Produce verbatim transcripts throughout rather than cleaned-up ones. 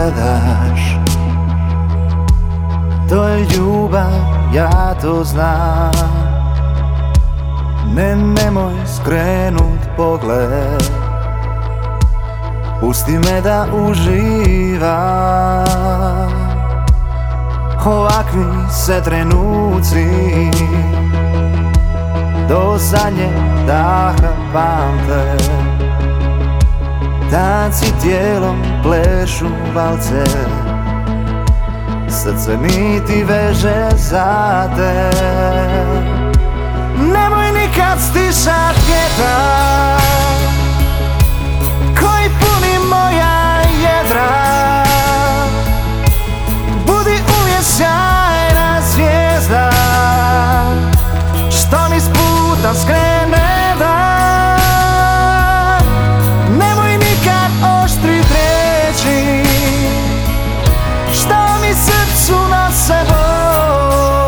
gledaš. To je ljubav, ja to znam. Ne, nemoj skrenut pogled, pusti me da uživam. Ovakvi se trenuci do zadnjeg daha pamte. Tanci tijelom plešu valce, srce niti veže za te. Nemoj nikad stišat vjetar koji puni moja jedra. Budi uvijek sjajna zvijezda što mi s puta skrene dan. Nemoj nikad oštrit riječi što mi srcu nose bol,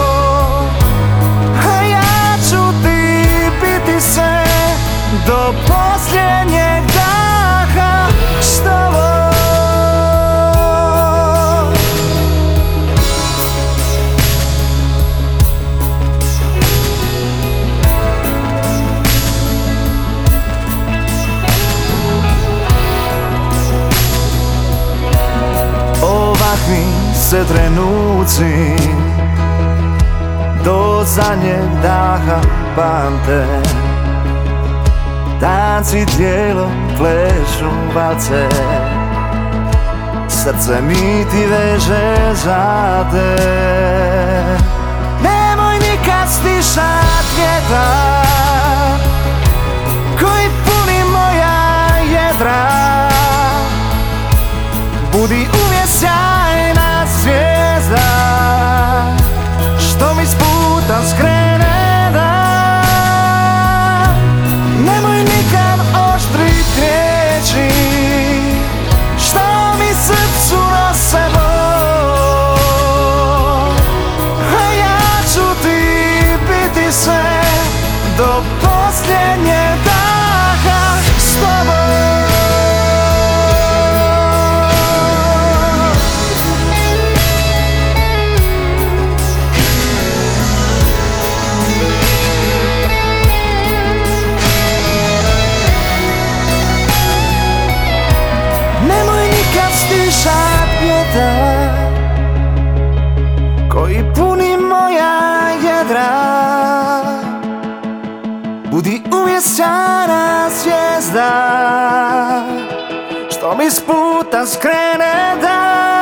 a ja ću ti biti sve do posljednjeg daha s tobom. Ovakvi se trenuci do zadnjeg daha pamte. Tanci tijelom plešu valce, srce niti veže za te. Nemoj nikad stišat vjetar koji puni moja jedra. Budi uvijek sjajna zvijezda što mi s puta skrene dan. Nemoj nikad oštrit riječi što mi srcu nose bol, a ja ću ti biti sve do posljednjeg daha s tobom. Stišat vjetar koji puni moja jedra. Budi uvijek sjajna zvijezda što mi s puta skrene dan.